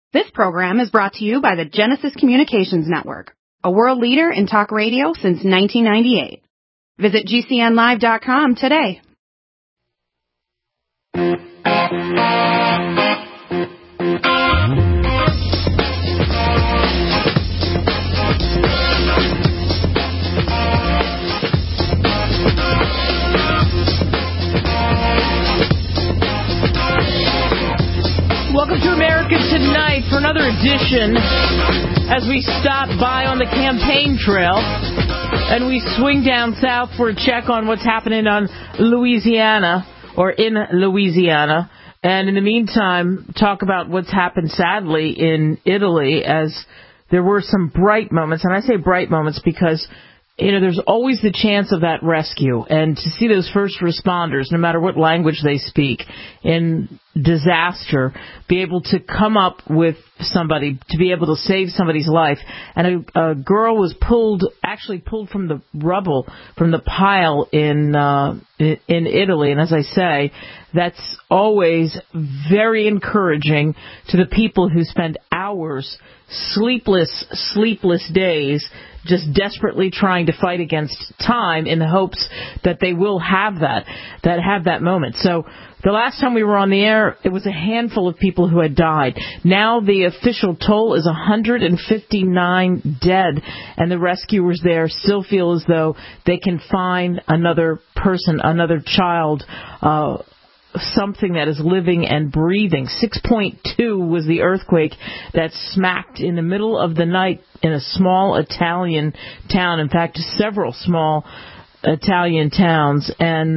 This program is brought to you by the Genesis Communications Network, a world leader in talk radio since 1998. Visit GCNlive.com today. Welcome to America Tonight for another edition as we stop by on the campaign trail and we swing down south for a check on what's happening on Louisiana or in Louisiana. And in the meantime, talk about what's happened sadly in Italy, as there were some bright moments. And I say bright moments because there's always the chance of that rescue. And to see those first responders, no matter what language they speak, in disaster, be able to come up with somebody, to be able to save somebody's life. And a girl was pulled from the rubble, from the pile in Italy. And as I say, that's always very encouraging to the people who spend hours, sleepless days, just desperately trying to fight against time in the hopes that they will have that moment. So the last time we were on the air, it was a handful of people who had died. Now the official toll is 159 dead, and the rescuers there still feel as though they can find another person, another child, something that is living and breathing. 6.2 was the earthquake that smacked in the middle of the night in a small Italian town. In fact, several small Italian towns, and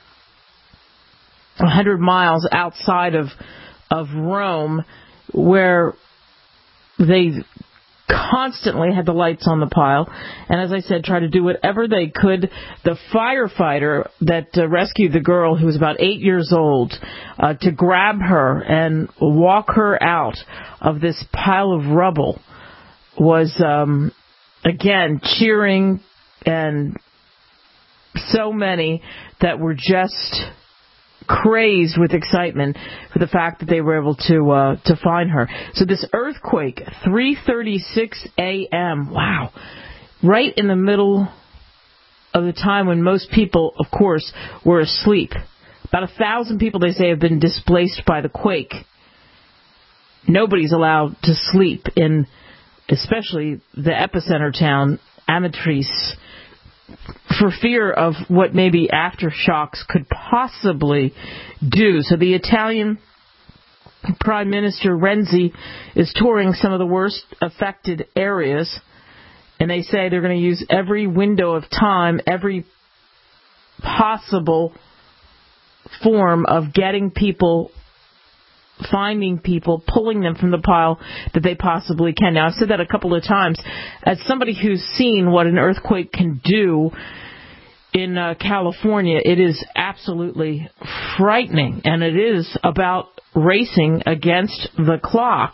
100 miles outside of Rome, where they constantly had the lights on the pile, and as I said, try to do whatever they could. The firefighter that rescued the girl, who was about 8 years old, to grab her and walk her out of this pile of rubble, was again cheering, and so many that were just crazed with excitement for the fact that they were able to find her. So this earthquake, 3:36 a.m., wow, right in the middle of the time when most people, of course, were asleep. About 1,000 people, they say, have been displaced by the quake. Nobody's allowed to sleep in, especially the epicenter town, Amatrice, for fear of what maybe aftershocks could possibly do. So the Italian Prime Minister Renzi is touring some of the worst affected areas, and they say they're going to use every window of time, every possible form of getting people, finding people, pulling them from the pile that they possibly can. Now, I've said that a couple of times. As somebody who's seen what an earthquake can do in California, it is absolutely frightening, and it is about racing against the clock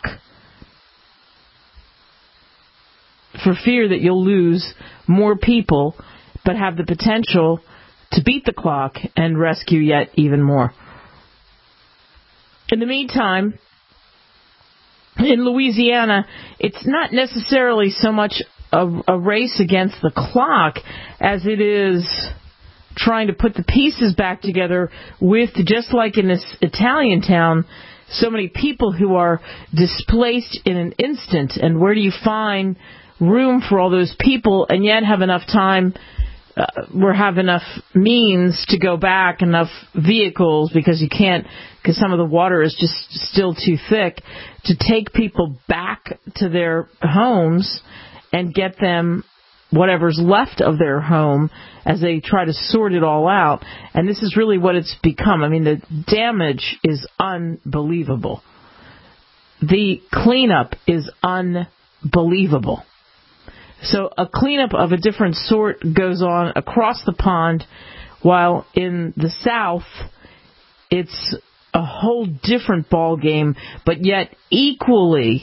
for fear that you'll lose more people, but have the potential to beat the clock and rescue yet even more. In the meantime, in Louisiana, it's not necessarily so much a race against the clock as it is trying to put the pieces back together with, just like in this Italian town, so many people who are displaced in an instant. And where do you find room for all those people and yet have enough time have enough means to go back, enough vehicles, because you can't, because some of the water is just still too thick, to take people back to their homes and get them whatever's left of their home as they try to sort it all out. And this is really what it's become. I mean, the damage is unbelievable. The cleanup is unbelievable. So a cleanup of a different sort goes on across the pond, while in the South, it's a whole different ball game, but yet equally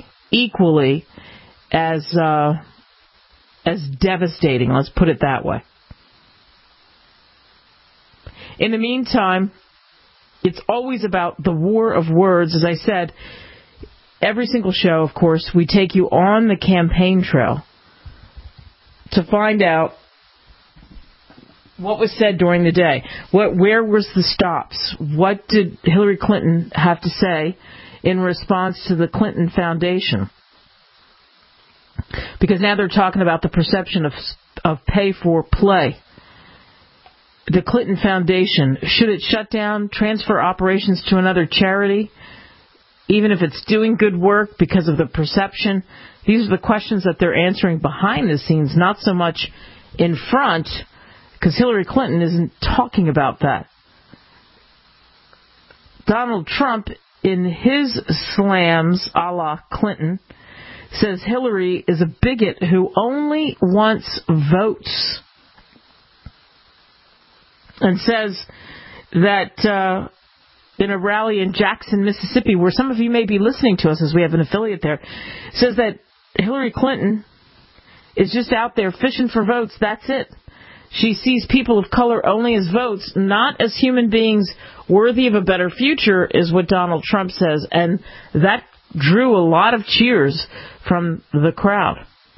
as devastating. Let's put it that way. In the meantime, it's always about the war of words, as I said. every single show, of course, we take you on the campaign trail to find out what was said during the day. Where was the stops? What did Hillary Clinton have to say in response to the Clinton Foundation? Because now they're talking about the perception of pay for play. The Clinton Foundation, should it shut down, transfer operations to another charity, even if it's doing good work because of the perception? These are the questions that they're answering behind the scenes, not so much in front, because Hillary Clinton isn't talking about that. Donald Trump, in his slams a la Clinton, says Hillary is a bigot who only wants votes, and says that in a rally in Jackson, Mississippi, where some of you may be listening to us as we have an affiliate there, says that Hillary Clinton is just out there fishing for votes. That's it. She sees people of color only as votes, not as human beings worthy of a better future, is what Donald Trump says. And that drew a lot of cheers from the crowd.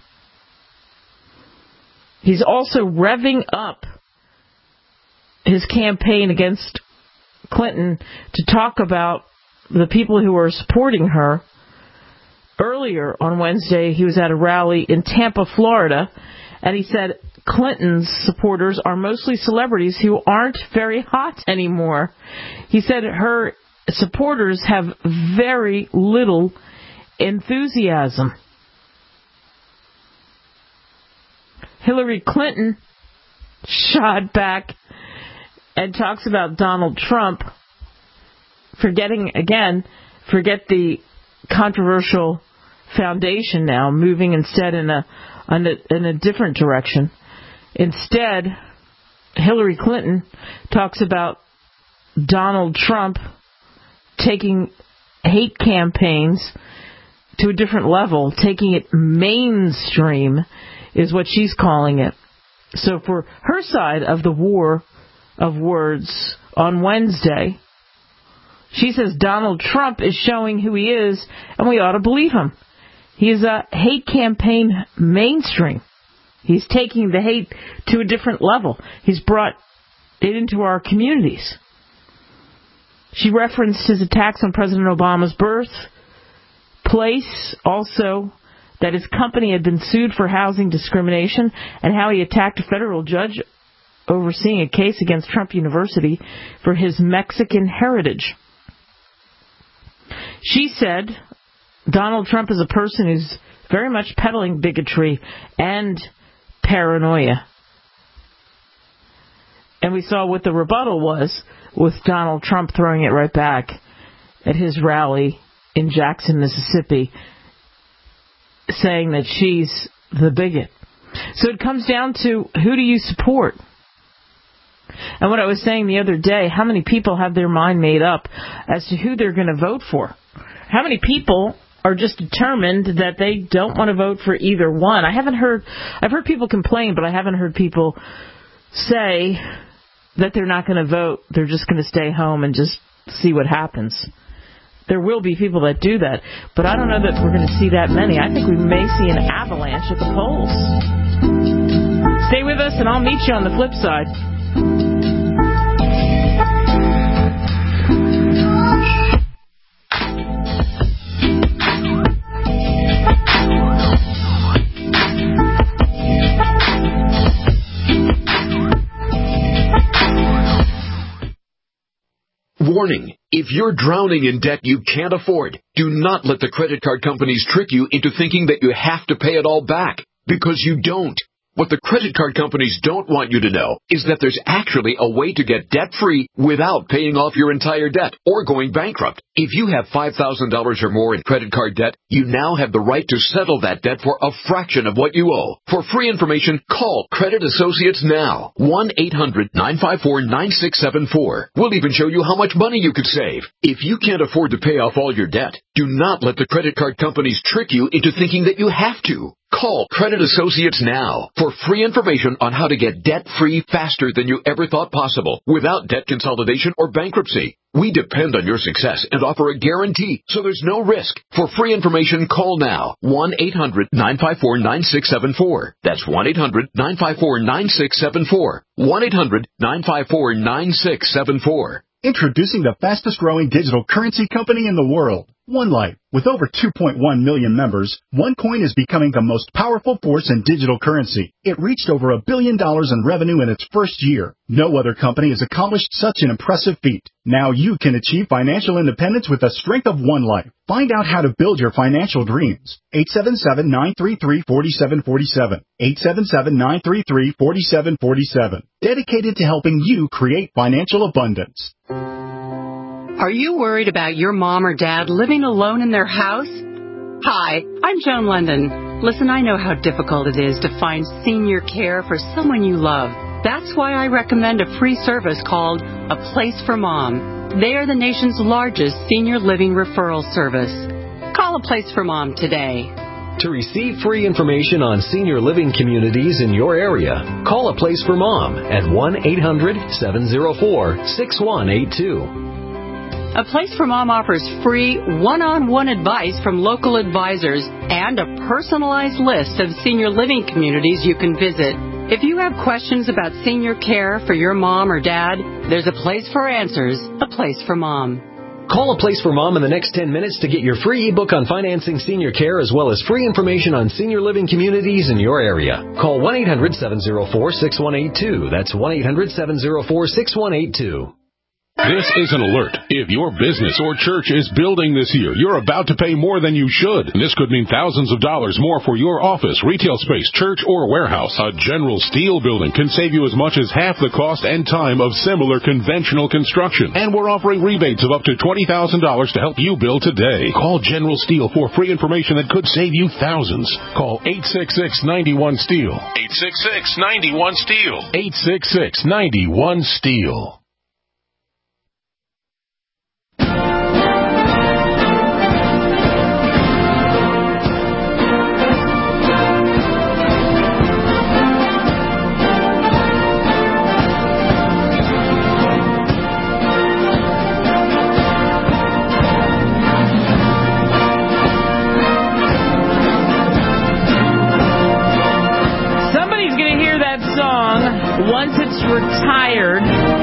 He's also revving up his campaign against Clinton to talk about the people who are supporting her. Earlier on Wednesday, he was at a rally in Tampa, Florida, and he said Clinton's supporters are mostly celebrities who aren't very hot anymore. He said her supporters have very little enthusiasm. Hillary Clinton shot back and talks about Donald Trump forget the controversial foundation now, moving instead in a different direction. Instead, Hillary Clinton talks about Donald Trump taking hate campaigns to a different level, taking it mainstream, is what she's calling it. So for her side of the war of words on Wednesday, she says Donald Trump is showing who he is, and we ought to believe him. He is a hate campaign mainstream. He's taking the hate to a different level. He's brought it into our communities. She referenced his attacks on President Obama's birthplace, also that his company had been sued for housing discrimination, and how he attacked a federal judge overseeing a case against Trump University for his Mexican heritage. She said Donald Trump is a person who's very much peddling bigotry and paranoia. And we saw what the rebuttal was, with Donald Trump throwing it right back at his rally in Jackson, Mississippi, saying that she's the bigot. So it comes down to, who do you support? And what I was saying the other day, how many people have their mind made up as to who they're going to vote for? How many people are just determined that they don't want to vote for either one? I've heard people complain, but I haven't heard people say that they're not going to vote. They're just going to stay home and just see what happens. There will be people that do that, but I don't know that we're going to see that many. I think we may see an avalanche at the polls. Stay with us, and I'll meet you on the flip side. Warning, if you're drowning in debt you can't afford, do not let the credit card companies trick you into thinking that you have to pay it all back, because you don't. What the credit card companies don't want you to know is that there's actually a way to get debt-free without paying off your entire debt or going bankrupt. If you have $5,000 or more in credit card debt, you now have the right to settle that debt for a fraction of what you owe. For free information, call Credit Associates now. 1-800-954-9674. We'll even show you how much money you could save. If you can't afford to pay off all your debt, do not let the credit card companies trick you into thinking that you have to. Call Credit Associates now for free information on how to get debt-free faster than you ever thought possible without debt consolidation or bankruptcy. We depend on your success and offer a guarantee, so there's no risk. For free information, call now. 1-800-954-9674. That's 1-800-954-9674. 1-800-954-9674. Introducing the fastest growing digital currency company in the world, OneLife. With over 2.1 million members, OneCoin is becoming the most powerful force in digital currency. It reached over $1 billion in revenue in its first year. No other company has accomplished such an impressive feat. Now you can achieve financial independence with the strength of OneLife. Find out how to build your financial dreams. 877-933-4747. 877-933-4747. Dedicated to helping you create financial abundance. Are you worried about your mom or dad living alone in their house? Hi, I'm Joan London. Listen, I know how difficult it is to find senior care for someone you love. That's why I recommend a free service called A Place for Mom. They are the nation's largest senior living referral service. Call A Place for Mom today. To receive free information on senior living communities in your area, call A Place for Mom at 1-800-704-6182. A Place for Mom offers free one-on-one advice from local advisors and a personalized list of senior living communities you can visit. If you have questions about senior care for your mom or dad, there's a place for answers, A Place for Mom. Call A Place for Mom in the next 10 minutes to get your free ebook on financing senior care as well as free information on senior living communities in your area. Call 1-800-704-6182. That's 1-800-704-6182. This is an alert. If your business or church is building this year, you're about to pay more than you should. This could mean thousands of dollars more for your office, retail space, church, or warehouse. A General Steel building can save you as much as half the cost and time of similar conventional construction. And we're offering rebates of up to $20,000 to help you build today. Call General Steel for free information that could save you thousands. Call 866-91-STEEL. 866-91-STEEL. 866-91-STEEL. Once it's retired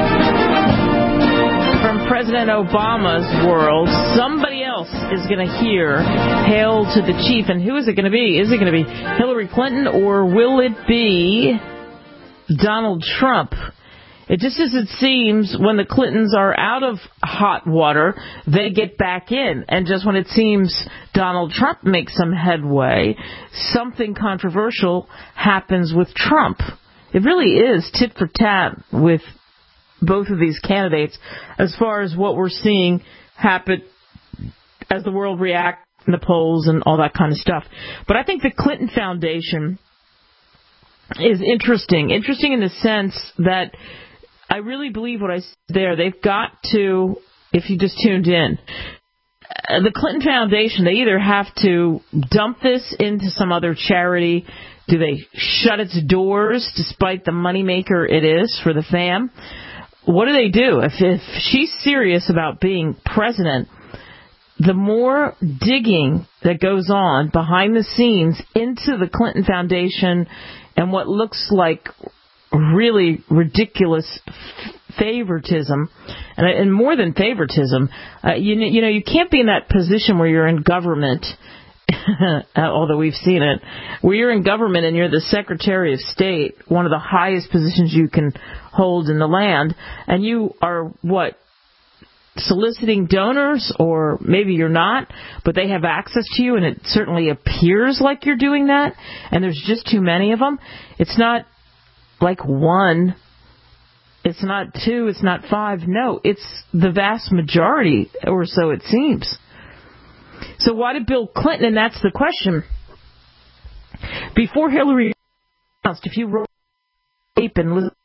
from President Obama's world, somebody else is going to hear Hail to the Chief. And who is it going to be? Is it going to be Hillary Clinton or will it be Donald Trump? It just as it seems when the Clintons are out of hot water, they get back in. And just when it seems Donald Trump makes some headway, something controversial happens with Trump. It really is tit for tat with both of these candidates as far as what we're seeing happen as the world reacts in the polls and all that kind of stuff. But I think the Clinton Foundation is interesting. Interesting in the sense that I really believe what I said there. They've got to, if you just tuned in, the Clinton Foundation, they either have to dump this into some other charity. Do they shut its doors despite the moneymaker it is for the fam? What do they do? If she's serious about being president, the more digging that goes on behind the scenes into the Clinton Foundation and what looks like really ridiculous favoritism, and more than favoritism, you can't be in that position where you're in government, although we've seen it, where you're in government and you're the Secretary of State, one of the highest positions you can hold in the land, and you are, soliciting donors, or maybe you're not, but they have access to you, and it certainly appears like you're doing that, and there's just too many of them. It's not like one, it's not two, it's not five. No, it's the vast majority, or so it seems. So why did Bill Clinton, and that's the question, before Hillary announced, if you wrote tape and listened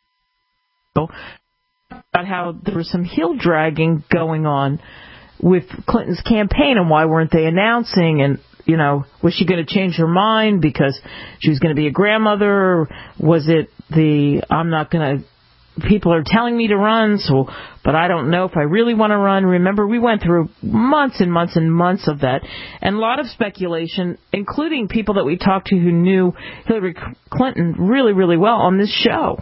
about how there was some heel dragging going on with Clinton's campaign and why weren't they announcing, and was she going to change her mind because she was going to be a grandmother? Or was it I'm not going to, people are telling me to run, but I don't know if I really want to run. Remember, we went through months and months and months of that, and a lot of speculation, including people that we talked to who knew Hillary Clinton really, really well on this show.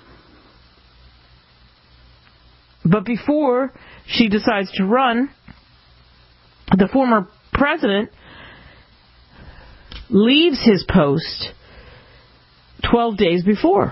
But before she decides to run, the former president leaves his post 12 days before.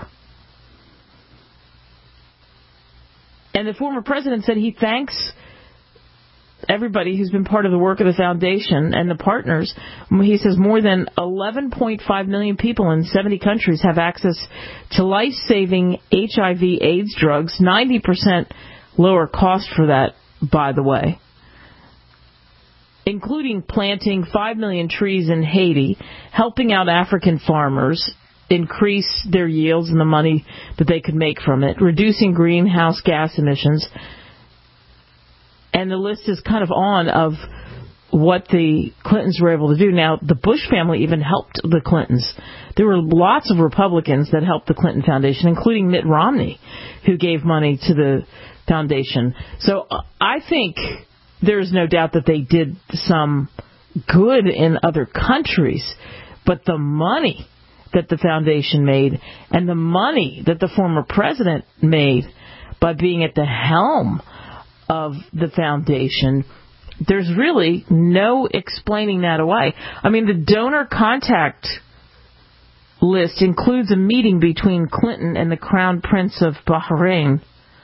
And the former president said he thanks everybody who's been part of the work of the foundation and the partners. He says more than 11.5 million people in 70 countries have access to life-saving HIV/AIDS drugs, 90% lower cost for that, by the way, including planting 5 million trees in Haiti, helping out African farmers increase their yields and the money that they could make from it, reducing greenhouse gas emissions. And the list is kind of on of what the Clintons were able to do. Now, the Bush family even helped the Clintons. There were lots of Republicans that helped the Clinton Foundation, including Mitt Romney, who gave money to the foundation. So I think there's no doubt that they did some good in other countries, but the money that the foundation made and the money that the former president made by being at the helm of the foundation, there's really no explaining that away. I mean, the donor contact list includes a meeting between Clinton and the Crown Prince of Bahrain,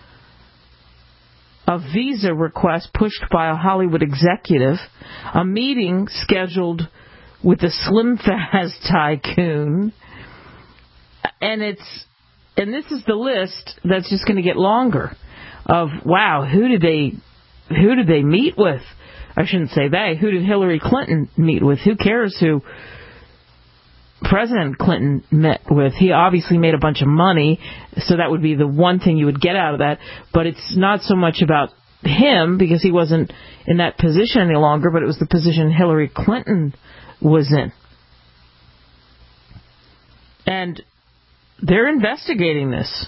a visa request pushed by a Hollywood executive, a meeting scheduled with a Slim Fast tycoon, and this is the list that's just going to get longer of, wow, who did they meet with? I shouldn't say they. Who did Hillary Clinton meet with? Who cares who President Clinton met with? He obviously made a bunch of money, so that would be the one thing you would get out of that. But it's not so much about him, because he wasn't in that position any longer, but it was the position Hillary Clinton was in. And they're investigating this.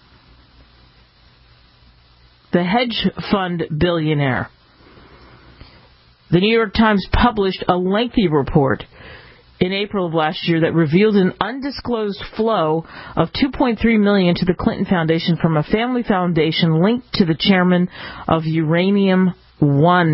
The hedge fund billionaire. The New York Times published a lengthy report in April of last year that revealed an undisclosed flow of $2.3 million to the Clinton Foundation from a family foundation linked to the chairman of Uranium One.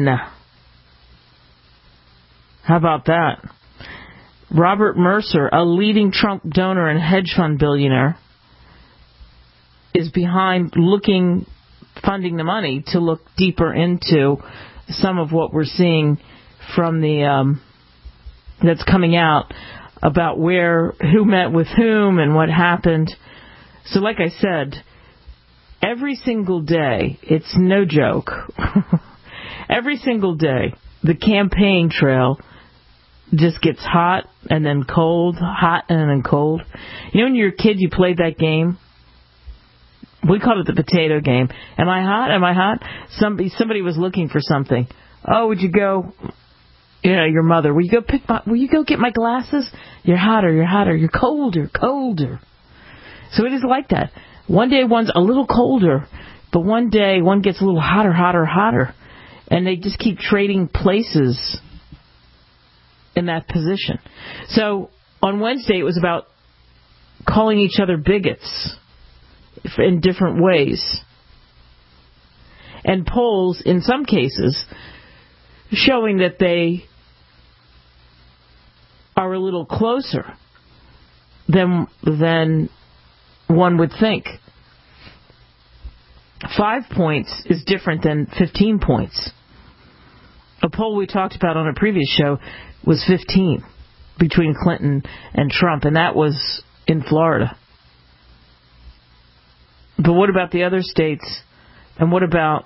How about that? Robert Mercer, a leading Trump donor and hedge fund billionaire, is behind funding the money to look deeper into some of what we're seeing from the that's coming out about who met with whom and what happened. So like I said, every single day, it's no joke, every single day, the campaign trail just gets hot and then cold, hot and then cold. You know, when you're a kid, you played that game? We called it the potato game. Am I hot? Am I hot? Somebody was looking for something. Oh, would you go? Your mother. Will you go get my glasses? You're hotter. You're hotter. You're colder. Colder. So it is like that. One day one's a little colder, but one day one gets a little hotter, hotter, hotter, and they just keep trading places in that position. So on Wednesday it was about calling each other bigots in different ways. And polls, in some cases, showing that they are a little closer than one would think. 5 points is different than 15 points. A poll we talked about on a previous show was 15 between Clinton and Trump, and that was in Florida. But what about the other states? And what about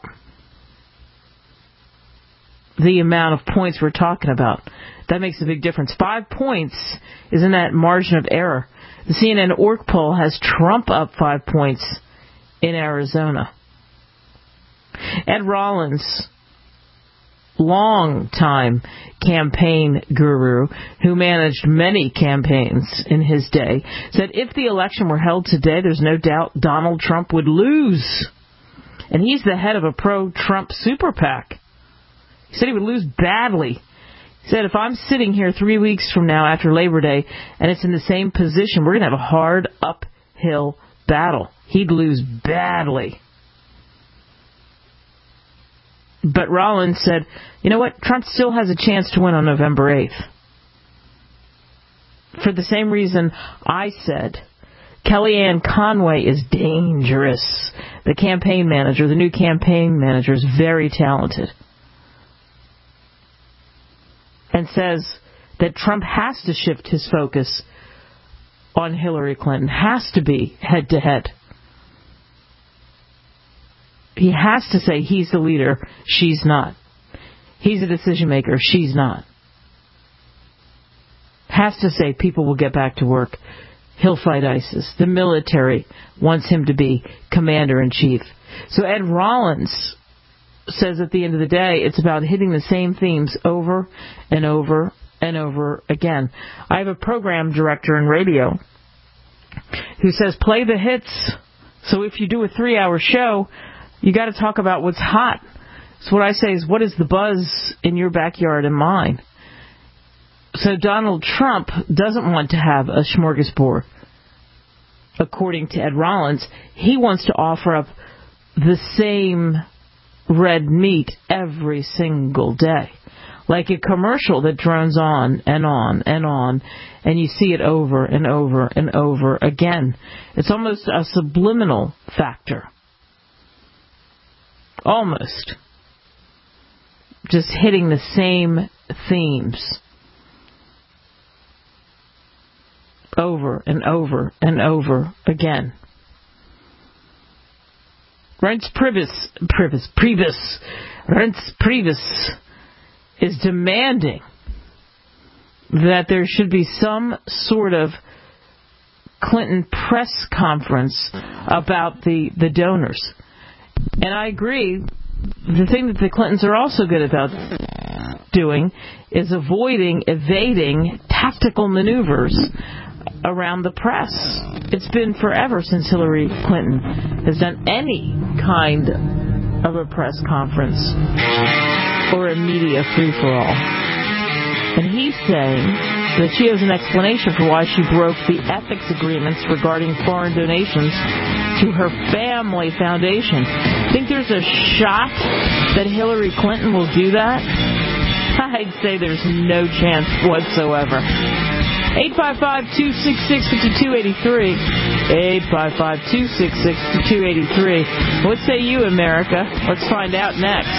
the amount of points we're talking about? That makes a big difference. 5 points is in that margin of error. The CNN Org poll has Trump up 5 points in Arizona. Ed Rollins long-time campaign guru who managed many campaigns in his day, said if the election were held today, there's no doubt Donald Trump would lose. And he's the head of a pro-Trump super PAC. He said he would lose badly. He said, if I'm sitting here 3 weeks from now after Labor Day and it's in the same position, we're going to have a hard uphill battle. He'd lose badly. But Rollins said, you know what? Trump still has a chance to win on November 8th. For the same reason I said Kellyanne Conway is dangerous. The campaign manager, the new campaign manager, is very talented. And says that Trump has to shift his focus on Hillary Clinton, has to be head-to-head. He has to say he's the leader, she's not. He's a decision-maker, she's not. Has to say people will get back to work. He'll fight ISIS. The military wants him to be commander-in-chief. So Ed Rollins says at the end of the day, it's about hitting the same themes over and over and over again. I have a program director in radio who says, play the hits. So if you do a 3-hour show, you got to talk about what's hot. So what I say is, what is the buzz in your backyard and mine? So Donald Trump doesn't want to have a smorgasbord. According to Ed Rollins, he wants to offer up the same red meat every single day. Like a commercial that drones on and on and on, and you see it over and over and over again. It's almost a subliminal factor. Almost. Just hitting the same themes. Over and over and over again. Reince Priebus is demanding that there should be some sort of Clinton press conference about the donors. And I agree. The thing that the Clintons are also good about doing is evading tactical maneuvers around the press. It's been forever since Hillary Clinton has done any kind of a press conference or a media free-for-all. And he's saying that she has an explanation for why she broke the ethics agreements regarding foreign donations to her family foundation. Think there's a shot that Hillary Clinton will do that? I'd say there's no chance whatsoever. 855-266-5283. 855-266-5283. What say you, America? Let's find out next.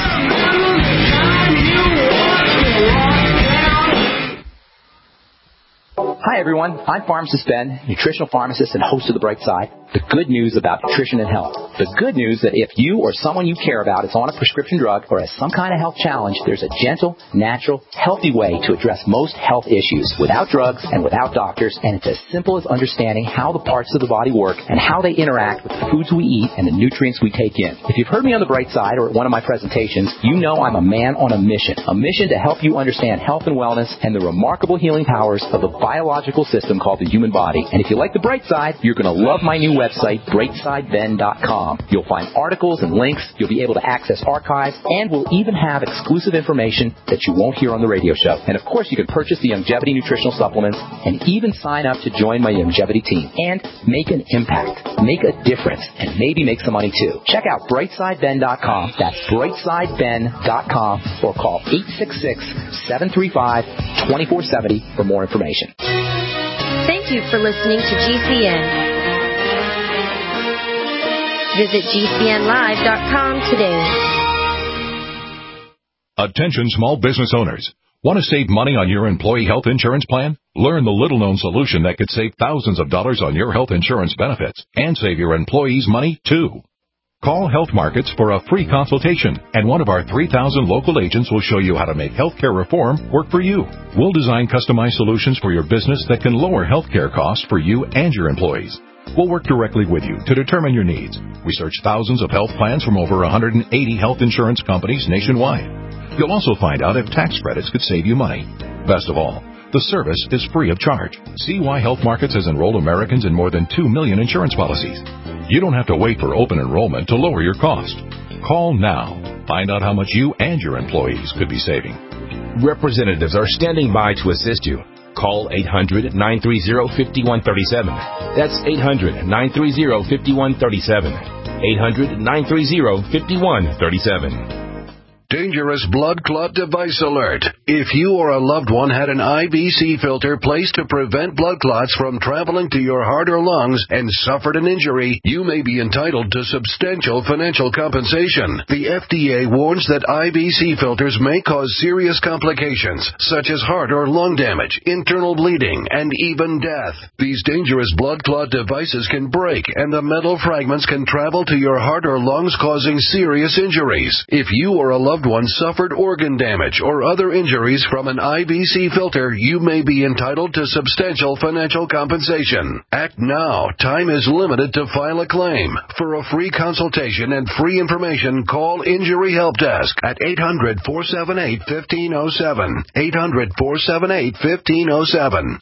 Hi, everyone. I'm Pharmacist Ben, nutritional pharmacist and host of The Bright Side. The good news about nutrition and health. The good news that if you or someone you care about is on a prescription drug or has some kind of health challenge, there's a gentle, natural, healthy way to address most health issues without drugs and without doctors, and it's as simple as understanding how the parts of the body work and how they interact with the foods we eat and the nutrients we take in. If you've heard me on The Bright Side or at one of my presentations, you know I'm a man on a mission to help you understand health and wellness and the remarkable healing powers of the biological system called the human body. And if you like The Bright Side, you're going to love my new website, brightsideben.com. You'll find articles and links, you'll be able to access archives, and we'll even have exclusive information that you won't hear on the radio show. And of course, you can purchase the Youngevity nutritional supplements and even sign up to join my Youngevity team and make an impact, make a difference, and maybe make some money too. Check out brightsideben.com. That's brightsideben.com, or call 866-735-2470 for more information. Thank you for listening to GCN. Visit GCNlive.com today. Attention small business owners. Want to save money on your employee health insurance plan? Learn the little-known solution that could save thousands of dollars on your health insurance benefits and save your employees money, too. Call Health Markets for a free consultation, and one of our 3,000 local agents will show you how to make healthcare reform work for you. We'll design customized solutions for your business that can lower healthcare costs for you and your employees. We'll work directly with you to determine your needs. We search thousands of health plans from over 180 health insurance companies nationwide. You'll also find out if tax credits could save you money. Best of all, the service is free of charge. See why Health Markets has enrolled Americans in more than 2 million insurance policies. You don't have to wait for open enrollment to lower your cost. Call now. Find out how much you and your employees could be saving. Representatives are standing by to assist you. Call 800-930-5137. That's 800-930-5137. 800-930-5137. Dangerous blood clot device alert. If you or a loved one had an IVC filter placed to prevent blood clots from traveling to your heart or lungs and suffered an injury, you may be entitled to substantial financial compensation. The FDA warns that IVC filters may cause serious complications, such as heart or lung damage, internal bleeding, and even death. These dangerous blood clot devices can break, and the metal fragments can travel to your heart or lungs, causing serious injuries. If you or a loved one suffered organ damage or other injuries from an IVC filter, you may be entitled to substantial financial compensation. Act now. Time is limited to file a claim. For a free consultation and free information, call Injury Help Desk at 800-478-1507. 800-478-1507.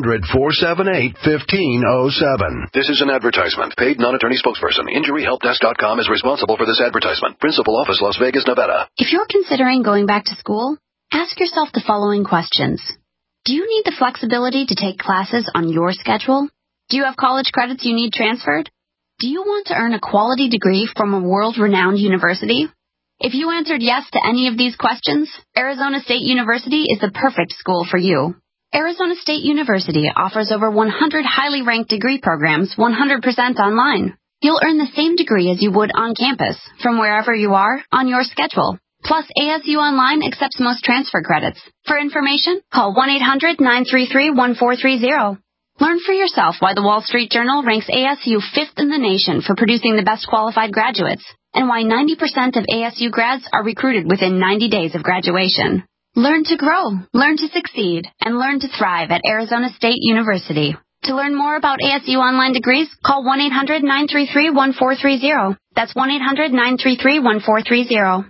800-478-1507. This is an advertisement. Paid non-attorney spokesperson. InjuryHelpDesk.com is responsible for this advertisement. Principal office, Las Vegas, Nevada. If you're considering going back to school, ask yourself the following questions. Do you need the flexibility to take classes on your schedule? Do you have college credits you need transferred? Do you want to earn a quality degree from a world-renowned university? If you answered yes to any of these questions, Arizona State University is the perfect school for you. Arizona State University offers over 100 highly ranked degree programs 100% online. You'll earn the same degree as you would on campus, from wherever you are, on your schedule. Plus, ASU Online accepts most transfer credits. For information, call 1-800-933-1430. Learn for yourself why the Wall Street Journal ranks ASU 5th in the nation for producing the best qualified graduates, and why 90% of ASU grads are recruited within 90 days of graduation. Learn to grow, learn to succeed, and learn to thrive at Arizona State University. To learn more about ASU Online degrees, call 1-800-933-1430. That's 1-800-933-1430.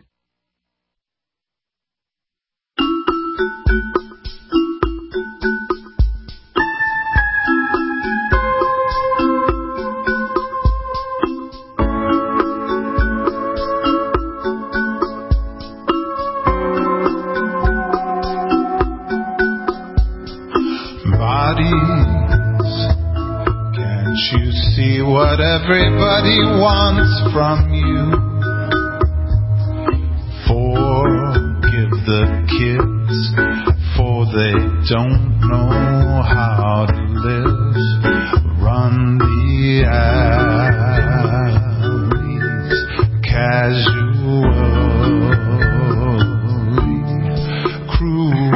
You see what everybody wants from you. Forgive the kids, for they don't know how to live. Run the alleys casually. Cruel.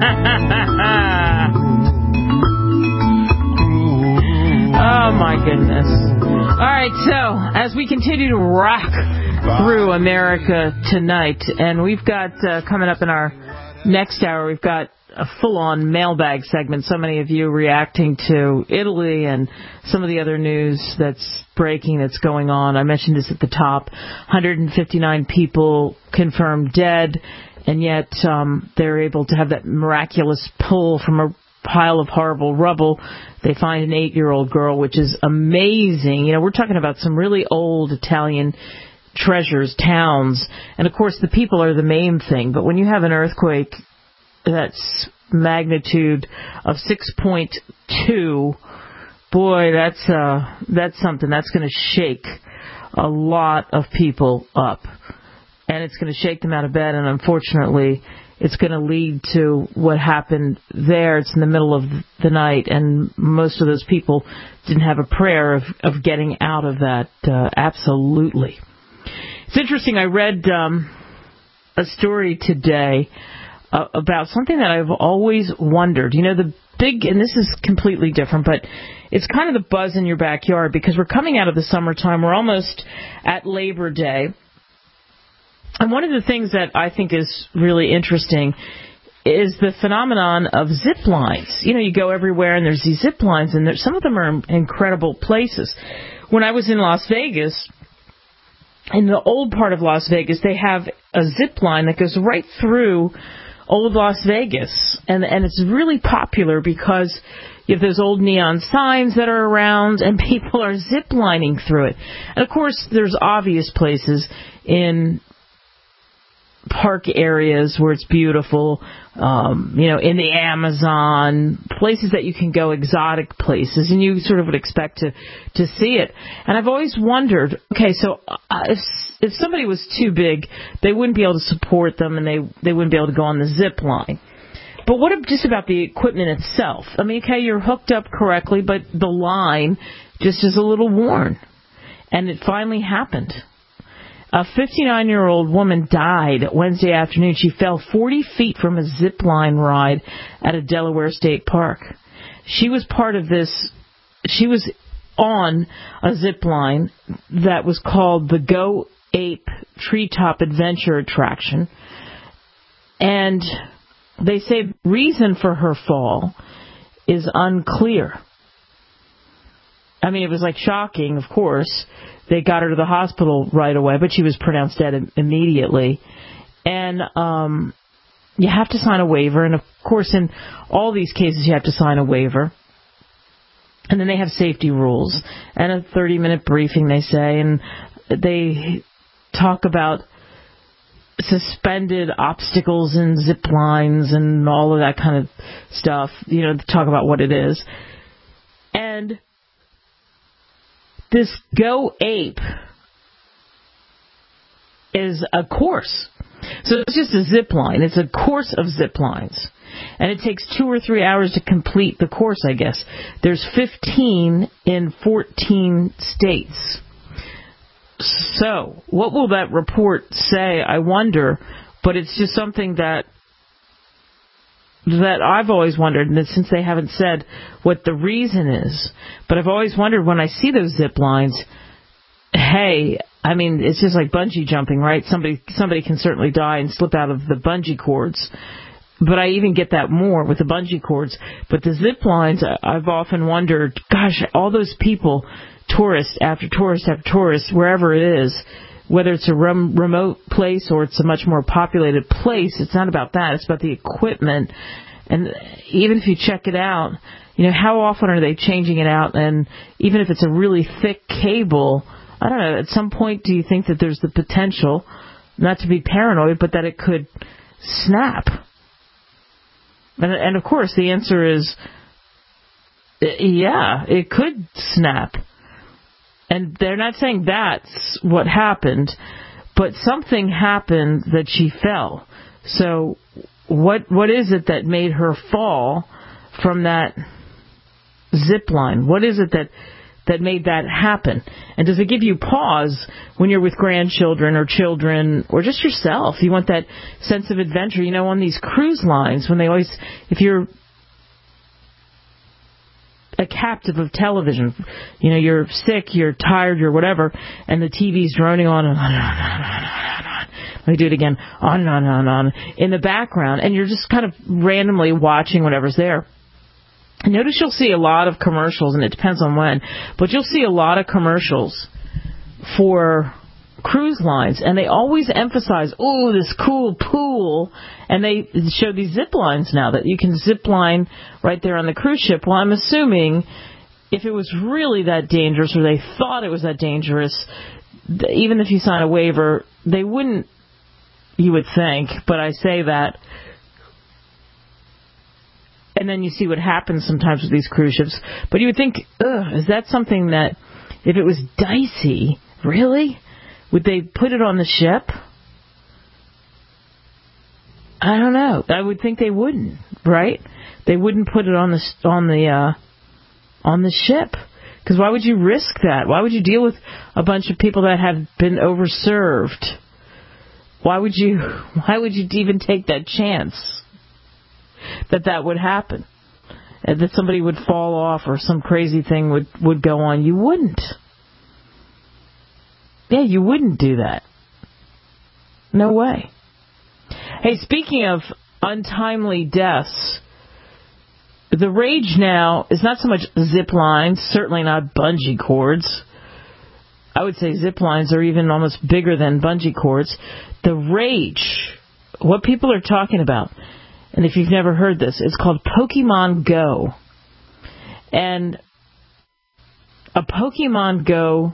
Oh, my goodness. All right, so as we continue to rock through America tonight, and we've got coming up in our next hour, we've got a full-on mailbag segment. So many of you reacting to Italy and some of the other news that's breaking, that's going on. I mentioned this at the top. 159 people confirmed dead, and yet they're able to have that miraculous pull from a pile of horrible rubble. They find an 8-year-old girl, which is amazing. You know, we're talking about some really old Italian treasures, towns, and of course the people are the main thing. But when you have an earthquake that's magnitude of 6.2, boy, that's something that's going to shake a lot of people up, and it's going to shake them out of bed. And unfortunately, it's going to lead to what happened there. It's in the middle of the night, and most of those people didn't have a prayer of getting out of that. Absolutely. It's interesting. I read a story today about something that I've always wondered. You know, the big, and this is completely different, but it's kind of the buzz in your backyard because we're coming out of the summertime. We're almost at Labor Day. And one of the things that I think is really interesting is the phenomenon of zip lines. You know, you go everywhere and there's these zip lines, and some of them are in incredible places. When I was in Las Vegas, in the old part of Las Vegas, they have a zip line that goes right through old Las Vegas. And it's really popular because you have those old neon signs that are around and people are zip lining through it. And, of course, there's obvious places in park areas where it's beautiful, in the Amazon, places that you can go, exotic places, and you sort of would expect to see it. And I've always wondered, okay, so if somebody was too big, they wouldn't be able to support them and they wouldn't be able to go on the zip line. But what just about the equipment itself? I mean, okay, you're hooked up correctly, but the line just is a little worn. And it finally happened. A 59-year-old woman died Wednesday afternoon. She fell 40 feet from a zip line ride at a Delaware state park. She was part of this. She was on a zip line that was called the Go Ape Treetop Adventure Attraction. And they say the reason for her fall is unclear. I mean, it was like shocking, of course. They got her to the hospital right away, but she was pronounced dead immediately. And you have to sign a waiver. And, of course, in all these cases, you have to sign a waiver. And then they have safety rules and a 30-minute briefing, they say. And they talk about suspended obstacles and zip lines and all of that kind of stuff, talk about what it is. And this Go Ape is a course. So it's just a zip line. It's a course of zip lines. And it takes 2 or 3 hours to complete the course, I guess. There's 15 in 14 states. So what will that report say? I wonder. But it's just something that I've always wondered, and since they haven't said what the reason is, but I've always wondered when I see those zip lines, hey, I mean, it's just like bungee jumping, right? Somebody can certainly die and slip out of the bungee cords, but I even get that more with the bungee cords. But the zip lines, I've often wondered, gosh, all those people, tourist after tourist after tourist, wherever it is, whether it's a remote place or it's a much more populated place, it's not about that. It's about the equipment. And even if you check it out, how often are they changing it out? And even if it's a really thick cable, I don't know, at some point do you think that there's the potential, not to be paranoid, but that it could snap? And of course, the answer is, yeah, it could snap. And they're not saying that's what happened, but something happened that she fell. So what is it that made her fall from that zip line? What is it that made that happen? And does it give you pause when you're with grandchildren or children or just yourself? You want that sense of adventure. On these cruise lines, when they always, if you're a captive of television, you're sick, you're tired, you're whatever, and the TV's droning on and on and on and on and on. Let me do it again, on and on and on in the background, and you're just kind of randomly watching whatever's there. Notice you'll see a lot of commercials, and it depends on when, but you'll see a lot of commercials for cruise lines, and they always emphasize, oh, this cool pool, and they show these zip lines now that you can zip line right there on the cruise ship. Well, I'm assuming if it was really that dangerous, or they thought it was that dangerous, even if you sign a waiver, they wouldn't, you would think, but I say that. And then you see what happens sometimes with these cruise ships. But you would think, is that something that, if it was dicey, really? Would they put it on the ship? I don't know. I would think they wouldn't, right? They wouldn't put it on the ship. Because why would you risk that? Why would you deal with a bunch of people that have been overserved? Why would you even take that chance that would happen? That somebody would fall off or some crazy thing would go on? You wouldn't. Yeah, you wouldn't do that. No way. Hey, speaking of untimely deaths, the rage now is not so much zip lines, certainly not bungee cords. I would say zip lines are even almost bigger than bungee cords. The rage, what people are talking about, and if you've never heard this, it's called Pokemon Go. And a Pokemon Go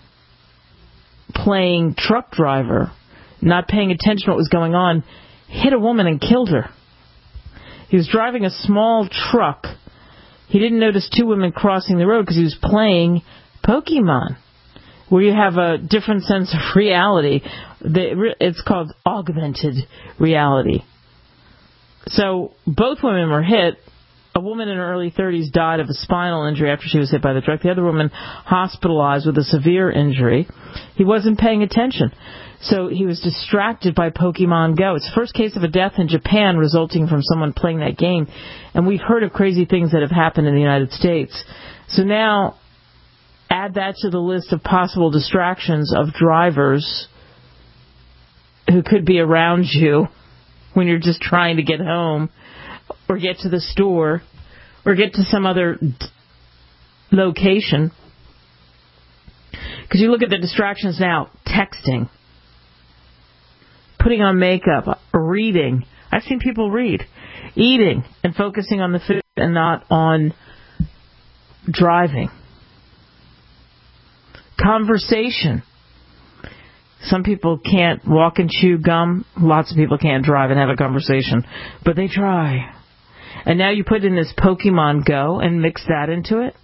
playing truck driver, not paying attention to what was going on, hit a woman and killed her. He was driving a small truck. He didn't notice two women crossing the road because he was playing Pokemon, where you have a different sense of reality. It's called augmented reality. So both women were hit. A woman in her early 30s died of a spinal injury after she was hit by the truck. The other woman hospitalized with a severe injury. He wasn't paying attention. So he was distracted by Pokemon Go. It's the first case of a death in Japan resulting from someone playing that game. And we've heard of crazy things that have happened in the United States. So now add that to the list of possible distractions of drivers who could be around you when you're just trying to get home or get to the store or get to some other location. Because you look at the distractions now, texting, putting on makeup, reading. I've seen people read, eating, and focusing on the food and not on driving. Conversation. Some people can't walk and chew gum. Lots of people can't drive and have a conversation, but they try. And now you put in this Pokemon Go and mix that into it.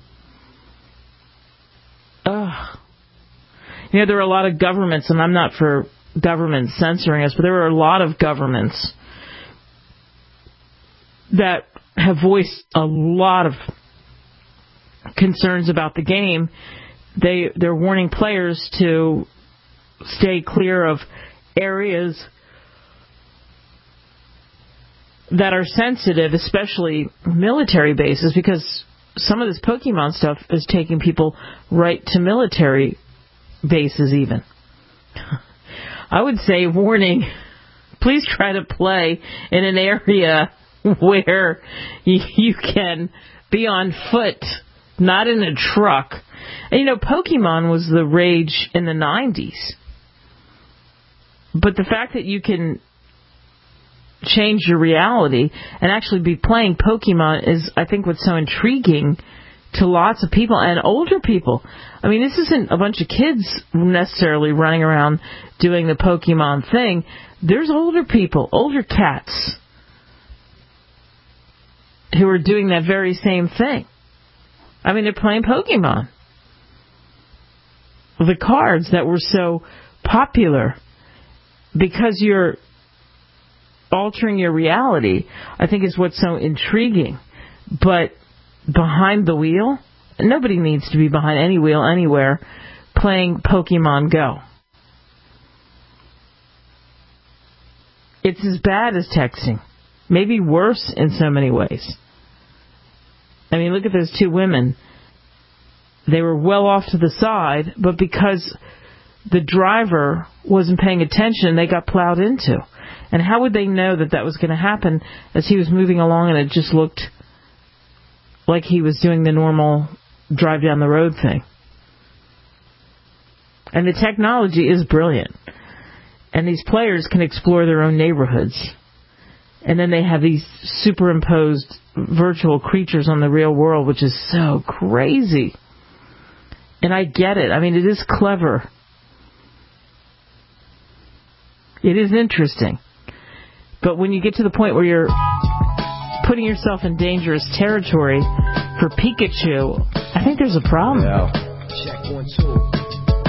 Ugh. You know, there are a lot of governments, and I'm not for government censoring us, but there are a lot of governments that have voiced a lot of concerns about the game. They're warning players to stay clear of areas that are sensitive, especially military bases, because some of this Pokemon stuff is taking people right to military bases even. I would say, warning, please try to play in an area where you can be on foot, not in a truck. And, you know, Pokemon was the rage in the 90s. But the fact that you can change your reality and actually be playing Pokemon is, I think, what's so intriguing to lots of people and older people. I mean, this isn't a bunch of kids necessarily running around doing the Pokemon thing. There's older people, older cats, who are doing that very same thing. I mean, they're playing Pokemon. The cards that were so popular, because you're altering your reality, I think is what's so intriguing. But behind the wheel, nobody needs to be behind any wheel anywhere playing Pokemon Go. It's as bad as texting, maybe worse in so many ways. I mean, look at those two women. They were well off to the side, but because the driver wasn't paying attention, they got plowed into. And how would they know that that was going to happen as he was moving along and it just looked like he was doing the normal drive down the road thing? And the technology is brilliant. And these players can explore their own neighborhoods. And then they have these superimposed virtual creatures on the real world, which is so crazy. And I get it. I mean, it is clever. It is interesting. But when you get to the point where you're putting yourself in dangerous territory for Pikachu, I think there's a problem. Check 1, 2.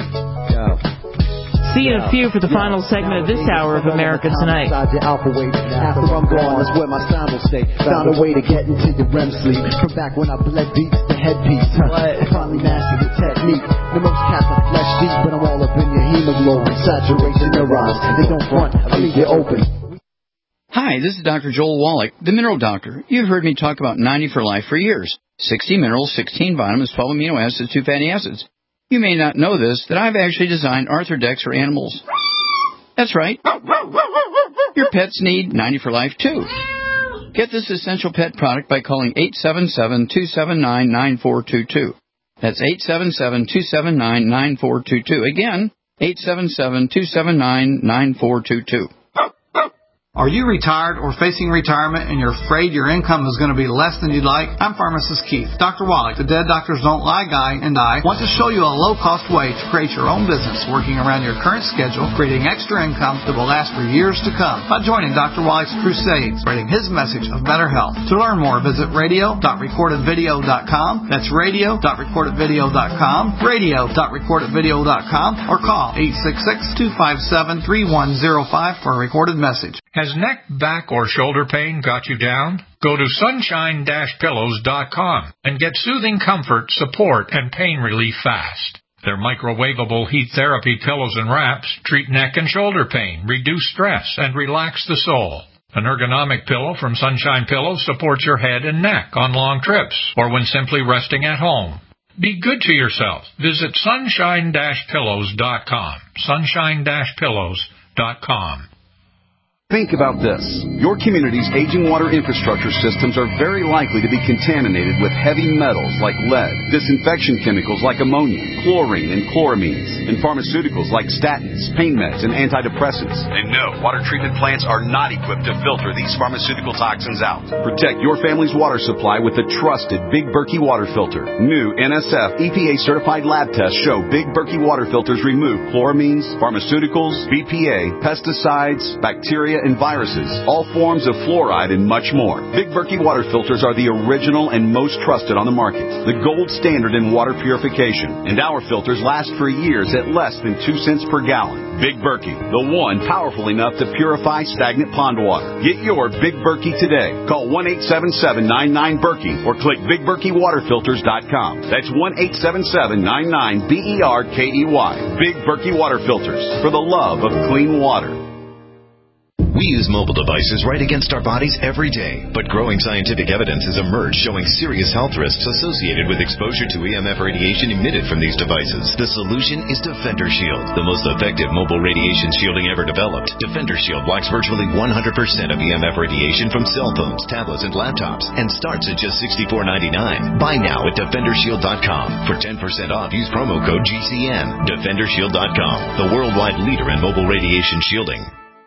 See you in a few for the final segment of this hour of America Tonight. After I'm gone, that's where my sound will stay. Found a way to get into your REM sleep. From back when I bled beats to headpiece. I finally mastered the technique. The most cats are flesh deep, but I'm all up in your hemoglobin. Saturation neurons, they don't front, I leave you open. Hi, this is Dr. Joel Wallach, the Mineral Doctor. You've heard me talk about 90 for Life for years. 60 minerals, 16 vitamins, 12 amino acids, 2 fatty acids. You may not know this, that I've actually designed Arthrodex for animals. That's right. Your pets need 90 for Life, too. Get this essential pet product by calling 877-279-9422. That's 877-279-9422. Again, 877-279-9422. Are you retired or facing retirement and you're afraid your income is going to be less than you'd like? I'm Pharmacist Keith. Dr. Wallach, the Dead Doctors Don't Lie guy, and I want to show you a low-cost way to create your own business working around your current schedule, creating extra income that will last for years to come by joining Dr. Wallach's crusade, spreading his message of better health. To learn more, visit radio.recordedvideo.com. That's radio.recordedvideo.com, radio.recordedvideo.com, or call 866-257-3105 for a recorded message. Has neck, back, or shoulder pain got you down? Go to sunshine-pillows.com and get soothing comfort, support, and pain relief fast. Their microwavable heat therapy pillows and wraps treat neck and shoulder pain, reduce stress, and relax the soul. An ergonomic pillow from Sunshine Pillows supports your head and neck on long trips or when simply resting at home. Be good to yourself. Visit sunshine-pillows.com. Sunshine-pillows.com. Think about this. Your community's aging water infrastructure systems are very likely to be contaminated with heavy metals like lead, disinfection chemicals like ammonia, chlorine and chloramines, and pharmaceuticals like statins, pain meds, and antidepressants. And no, water treatment plants are not equipped to filter these pharmaceutical toxins out. Protect your family's water supply with the trusted Big Berkey water filter. New NSF EPA-certified lab tests show Big Berkey water filters remove chloramines, pharmaceuticals, BPA, pesticides, bacteria, and viruses, all forms of fluoride, and much more. Big Berkey water filters are the original and most trusted on the market, the gold standard in water purification, and our filters last for years at less than 2 cents per gallon. Big Berkey, the one powerful enough to purify stagnant pond water. Get your Big Berkey today. Call 1-877-99-BERKEY or click BigBerkeyWaterFilters.com. That's 1-877-99-BERKEY. Big Berkey Water Filters, for the love of clean water. We use mobile devices right against our bodies every day, but growing scientific evidence has emerged showing serious health risks associated with exposure to EMF radiation emitted from these devices. The solution is Defender Shield, the most effective mobile radiation shielding ever developed. Defender Shield blocks virtually 100% of EMF radiation from cell phones, tablets, and laptops, and starts at just $64.99. Buy now at DefenderShield.com. For 10% off, use promo code GCN. DefenderShield.com, the worldwide leader in mobile radiation shielding.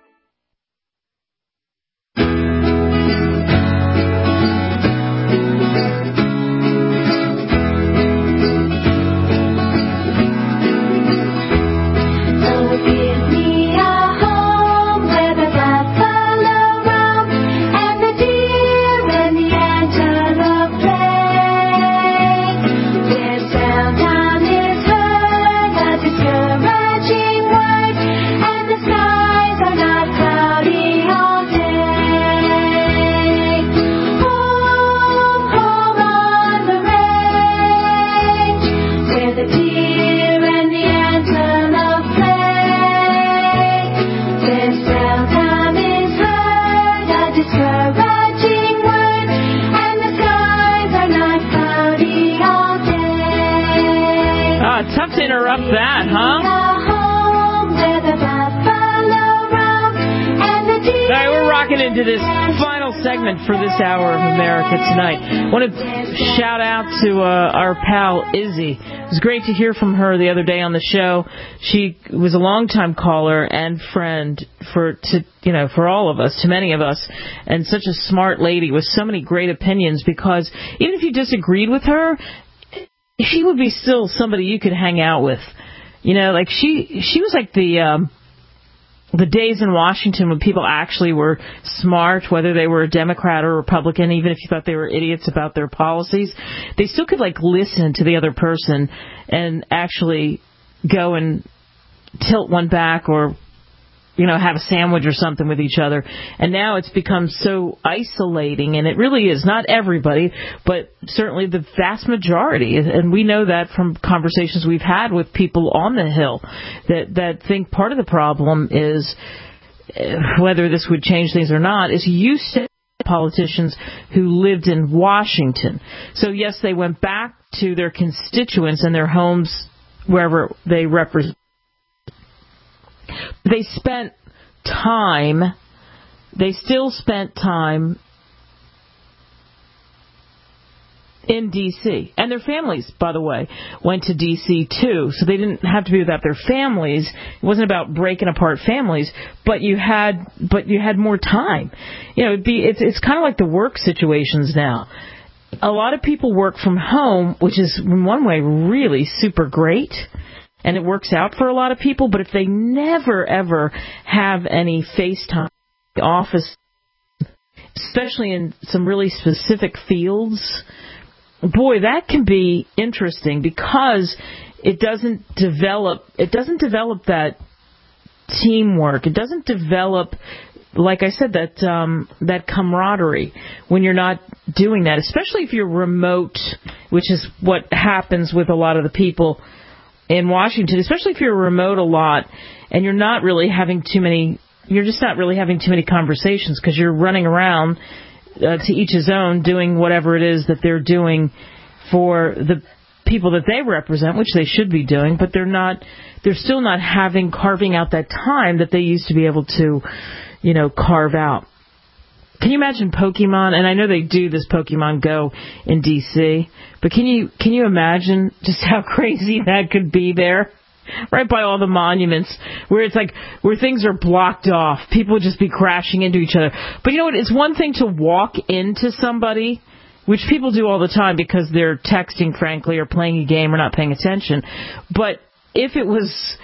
Into this final segment for this hour of America Tonight. I want to shout out to our pal Izzy. It was great to hear from her the other day on the show. She was a longtime caller and friend for all of us, to many of us, and such a smart lady with so many great opinions, because even if you disagreed with her, she would be still somebody you could hang out with. You know, like she was like the days in Washington when people actually were smart, whether they were a Democrat or Republican, even if you thought they were idiots about their policies, they still could listen to the other person and actually go and tilt one back or, have a sandwich or something with each other. And now it's become so isolating, and it really is. Not everybody, but certainly the vast majority. And we know that from conversations we've had with people on the Hill that think part of the problem is, whether this would change things or not, is used to politicians who lived in Washington. So, yes, they went back to their constituents and their homes, wherever they represent. They still spent time in D.C. And their families, by the way, went to D.C. too, so they didn't have to be without their families. It wasn't about breaking apart families, but you had more time. It's kind of like the work situations now. A lot of people work from home, which is in one way really super great, and it works out for a lot of people. But if they never ever have any FaceTime in the office, especially in some really specific fields, boy, that can be interesting because it doesn't develop that teamwork. It doesn't develop, like I said, that camaraderie when you're not doing that, especially if you're remote, which is what happens with a lot of the people in Washington, especially if you're remote a lot and you're just not really having too many conversations because you're running around to each his own, doing whatever it is that they're doing for the people that they represent, which they should be doing, but they're still not carving out that time that they used to be able to, carve out. Can you imagine Pokemon? And I know they do this Pokemon Go in DC, but can you imagine just how crazy that could be there? Right by all the monuments where things are blocked off. People would just be crashing into each other. But you know what? It's one thing to walk into somebody, which people do all the time because they're texting, frankly, or playing a game or not paying attention. But if it was,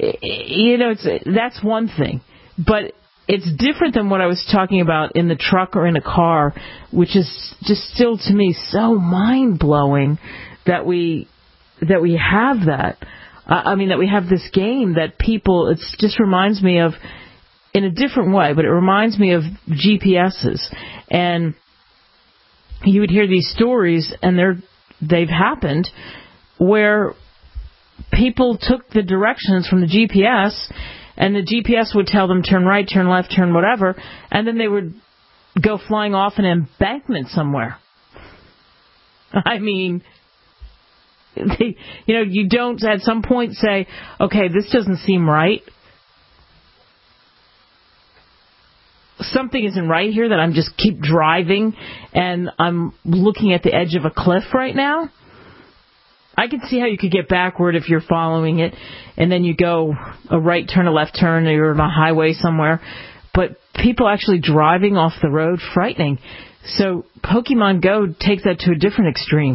that's one thing. But it's different than what I was talking about in the truck or in a car, which is just still to me so mind-blowing that we have that. That we have this game that people, it just reminds me of, in a different way, but it reminds me of GPSs. And you would hear these stories, and they've happened, where people took the directions from the GPS, and the GPS would tell them turn right, turn left, turn whatever, and then they would go flying off an embankment somewhere. You don't at some point say, okay, this doesn't seem right. Something isn't right here that I'm just keep driving and I'm looking at the edge of a cliff right now. I can see how you could get backward if you're following it and then you go a right turn, a left turn, or you're on a highway somewhere. But people actually driving off the road, frightening. So Pokemon Go takes that to a different extreme.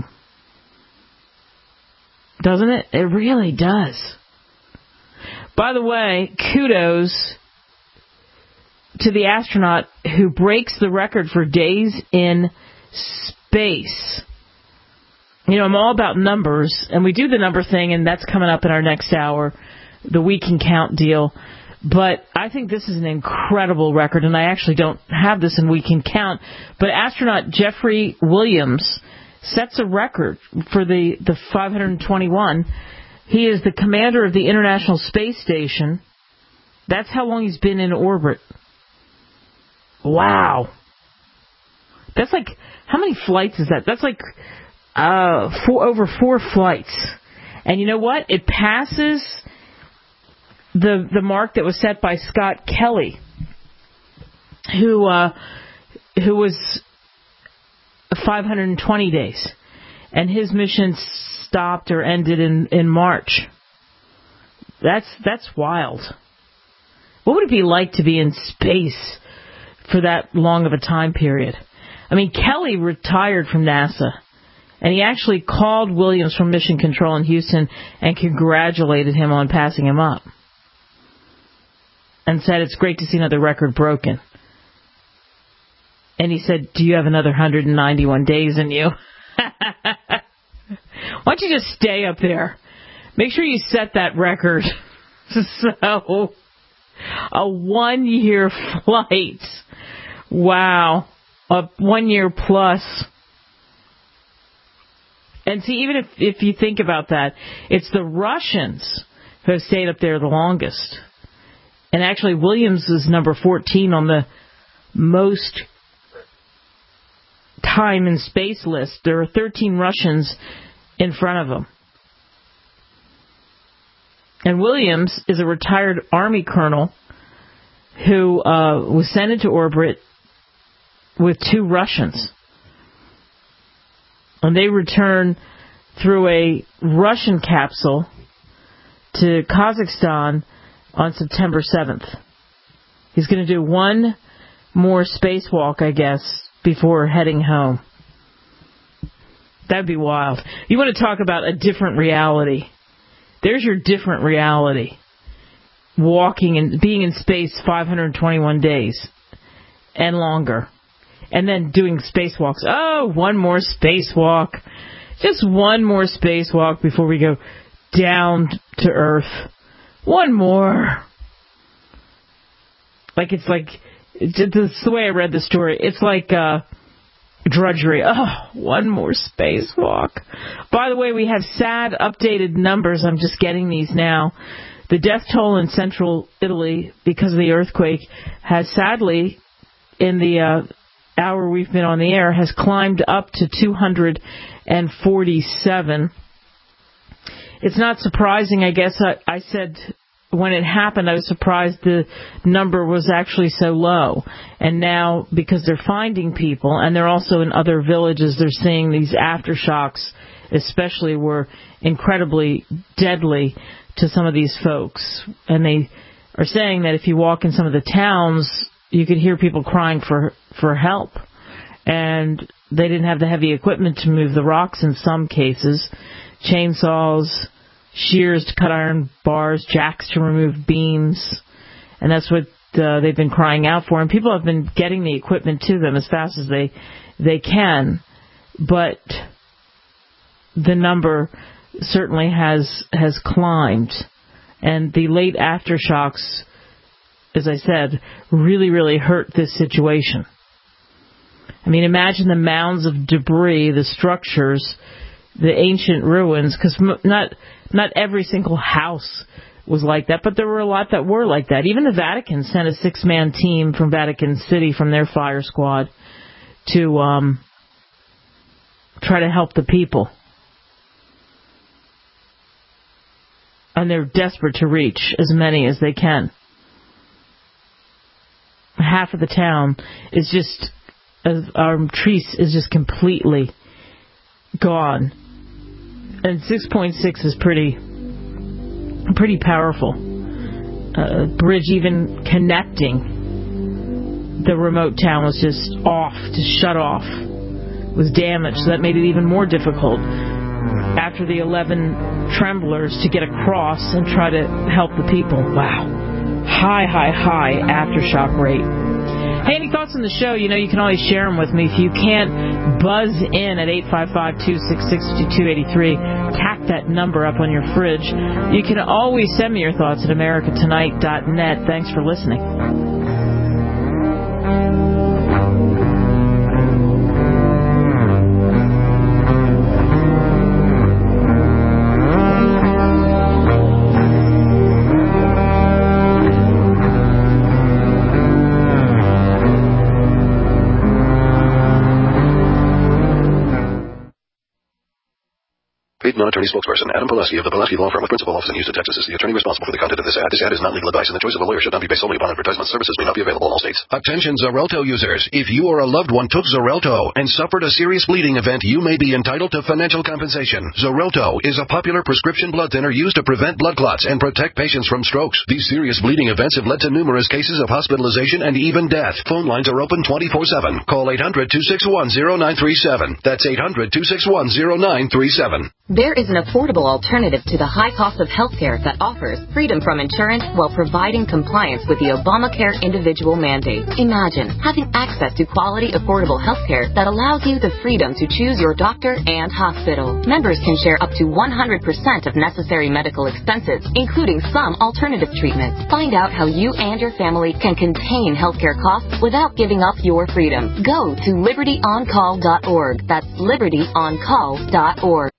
Doesn't it? It really does. By the way, kudos to the astronaut who breaks the record for days in space. I'm all about numbers, and we do the number thing, and that's coming up in our next hour, the We Can Count deal. But I think this is an incredible record, and I actually don't have this in We Can Count, but astronaut Jeffrey Williams sets a record for the 521. He is the commander of the International Space Station. That's how long he's been in orbit. Wow. That's like, how many flights is that? That's like over 4 flights. And you know what? It passes the mark that was set by Scott Kelly, who was 520 days, and his mission stopped or ended in March. That's wild. What would it be like to be in space for that long of a time period? Kelly retired from NASA, and he actually called Williams from Mission Control in Houston and congratulated him on passing him up, and said it's great to see another record broken. And he said, do you have another 191 days in you? Why don't you just stay up there? Make sure you set that record. So, a 1-year flight. Wow. A 1 year plus. And see, even if you think about that, it's the Russians who have stayed up there the longest. And actually, Williams is number 14 on the most time in space list. There are 13 Russians in front of him. And Williams is a retired Army colonel who was sent into orbit with 2 Russians. And they return through a Russian capsule to Kazakhstan on September 7th. He's going to do one more spacewalk, I guess, before heading home. That'd be wild. You want to talk about a different reality. There's your different reality. Walking and being in space 521 days and longer. And then doing spacewalks. Oh, one more spacewalk. Just one more spacewalk before we go down to Earth. One more. That's the way I read the story. It's like drudgery. Oh, one more spacewalk. By the way, we have sad updated numbers. I'm just getting these now. The death toll in central Italy because of the earthquake has sadly, in the hour we've been on the air, has climbed up to 247. It's not surprising, I guess. I said when it happened, I was surprised the number was actually so low. And now, because they're finding people, and they're also in other villages, they're seeing these aftershocks, especially, were incredibly deadly to some of these folks. And they are saying that if you walk in some of the towns, you could hear people crying for help. And they didn't have the heavy equipment to move the rocks in some cases. Chainsaws, shears to cut iron bars, jacks to remove beams. And that's what they've been crying out for. And people have been getting the equipment to them as fast as they can. But the number certainly has climbed. And the late aftershocks, as I said, really, really hurt this situation. I mean, imagine the mounds of debris, the structures, the ancient ruins, because not every single house was like that, but there were a lot that were like that. Even the Vatican sent a 6-man team from Vatican City, from their fire squad, to try to help the people. And they're desperate to reach as many as they can. Half of the town is just, Artrice is just completely gone. And 6.6 is pretty powerful. Bridge even connecting the remote town was just shut off. It was damaged, so that made it even more difficult after the 11 tremblers to get across and try to help the people. Wow. High aftershock rate. Hey, any thoughts on the show? You know, you can always share them with me. If you can't, buzz in at 855-266-2283. Tack that number up on your fridge. You can always send me your thoughts at americatonight.net. Thanks for listening. Non-attorney spokesperson Adam Pulaski of the Pulaski Law Firm with principal office in Houston, Texas, is the attorney responsible for the content of this ad. This ad is not legal advice, and the choice of a lawyer should not be based solely upon advertisement. Services may not be available in all states. Attention Xarelto users. If you or a loved one took Xarelto and suffered a serious bleeding event, you may be entitled to financial compensation. Xarelto is a popular prescription blood thinner used to prevent blood clots and protect patients from strokes. These serious bleeding events have led to numerous cases of hospitalization and even death. Phone lines are open 24/7. Call 800-261-0937. That's 800-261-0937. There is an affordable alternative to the high cost of healthcare that offers freedom from insurance while providing compliance with the Obamacare individual mandate. Imagine having access to quality, affordable healthcare that allows you the freedom to choose your doctor and hospital. Members can share up to 100% of necessary medical expenses, including some alternative treatments. Find out how you and your family can contain healthcare costs without giving up your freedom. Go to libertyoncall.org. That's libertyoncall.org.